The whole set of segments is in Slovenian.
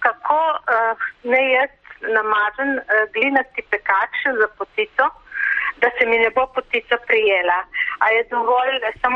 kako ne jaz namažem glinasti pekač za potico, da se mi ne bo potica prijela. A je dovolj samo,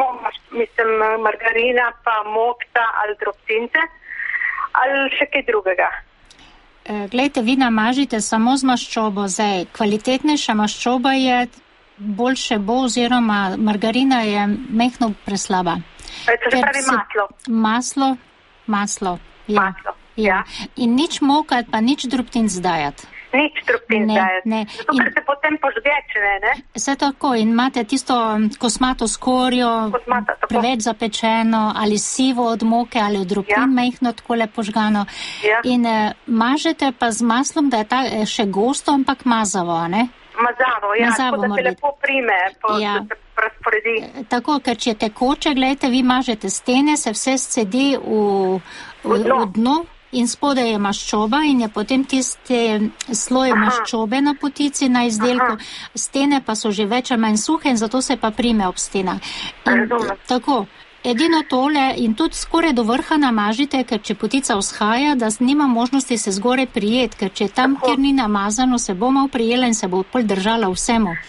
margarina, pa mokta ali drobtince, ali še kaj drugega? Glejte, vi namažite samo z maščobo. Zdaj, kvalitetnejša maščoba je, boljše bo, oziroma margarina je mehko preslaba. To se pravi maslo? Maslo. Ja. Ja. In nič mokat, pa nič drobtinc dajati. Nič drobtin dajati. Zato, ker se potem požgeče, ne? Vse tako, in imate tisto kosmato skorjo, preveč zapečeno, ali sivo od moke, ali od drobtin, mehno takole požgano. Ja. In mažete pa z maslom, da je ta še gosto, ampak mazavo, ne? Mazavo, ja, tako da se lepo prime, da se razporedi. Tako, ker če je tekoče, gledajte, vi mažete stene, se vse scedi v dno. In spodaj je maščoba in je potem tiste sloje maščobe na potici, na izdelku. Stene pa so že več ali manj suhe in zato se pa prime ob stenah. Tako, edino tole in tudi skoraj do vrha namažite, ker če potica vzhaja, da nima možnosti se zgore prijet, ker če tam, kjer ni namazano, se bo malo prijela in se bo pol držala vsemu.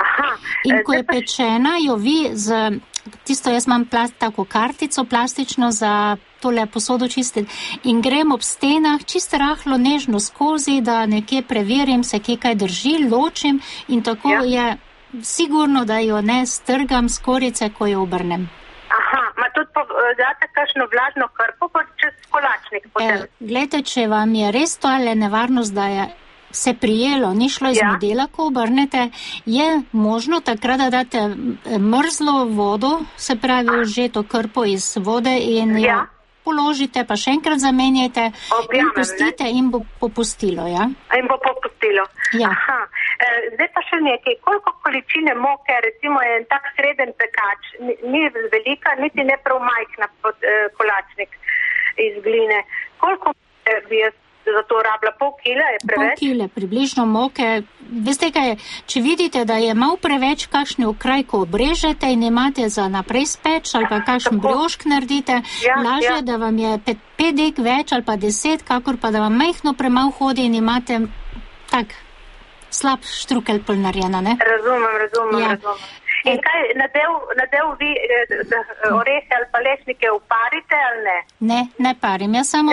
In ko je pečena, jo vi tisto, jaz imam tako kartico plastično za tole posodo čistiti in grem ob stenah čisto rahlo nežno skozi, da nekje preverim, se kje kaj drži, ločim in tako je sigurno, da jo ne strgam skorice, ko jo obrnem. Ma tudi date kakšno vlažno krpo, pa čez kolačnik potem? Glejte, če vam je res to ali nevarnost, da je se prijelo, ni šlo iz modela, ko obrnete, je možno takrat, da date mrzlo vodo, se pravi užeto krpo iz vode in jo položite, pa še enkrat zamenjajte in pustite in bo popustilo, ja? In bo popustilo. Ja. Zdaj pa še nekaj, koliko količine moke, recimo je en tak sreden pekač, ni velika, niti ne prav majhna kolačnik iz gline. Koliko bi jaz za to rabila? Pol kile je preveč? Pol kile, približno moke. Veste kaj, če vidite, da je malo preveč kakšni okraj, ko obrežete in imate za naprej speč ali pa kakšen briošk naredite, lažje, da vam je 5 dek več ali pa 10, kakor pa da vam mehno premalo hodi in imate tak slab štrukelj pol narejena, ne? Razumem. In kaj, nadev vi orehe ali pa lešnike uparite ali ne? Ne parim. Jaz samo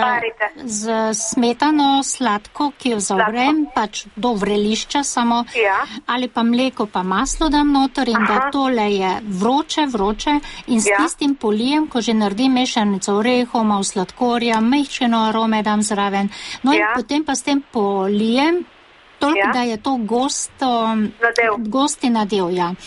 z smetano sladko, ki jo zavrem, pač do vrelišča samo, ali pa mleko pa maslo dam noter in da tole je vroče in s tistim polijem, ko že naredim mešanico orehov, malo sladkorja, mehčeno arome dam zraven. No in potem pa s tem polijem, toliko, da je to gosti nadev,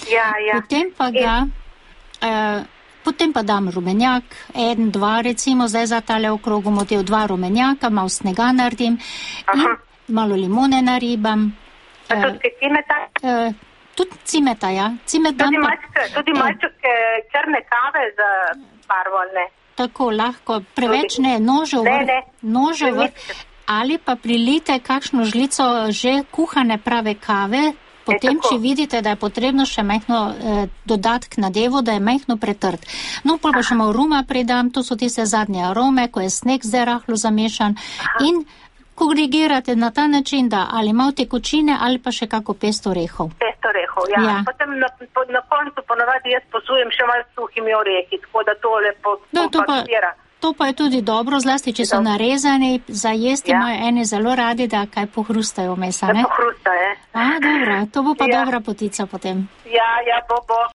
Potem pa dam rumenjak, 1, 2 recimo, zdaj za tale okrog motiv 2 rumenjaka, malo snega naredim in malo limone naribam. Tudi cimeta? Tudi cimeta, ja. Tudi malček črne kave za barvo, ne? Tako, lahko, preveč ne, nože vrh. Ali pa prilite kakšno žlico že kuhane prave kave, potem, če vidite, da je potrebno še mehno dodati k nadevu, da je mehno pretrt. No, pa še malo ruma pridam, to so tiste zadnje arome, ko je sneg zdaj rahlo zamešan in korigirate na ta način, da ali malo tekočine ali pa še kako pesto orehov. Pesto orehov, ja. Potem na koncu ponavadi jaz posujem še malo suhimi orehi, tako da to lepo pasira. To pa je tudi dobro, zlasti, če so narezani, za jesti imajo eni zelo radi, da kaj pohrustajo mesa, ne? Da pohrusta, Dobro, to bo pa dobra potica potem. Ja, bo.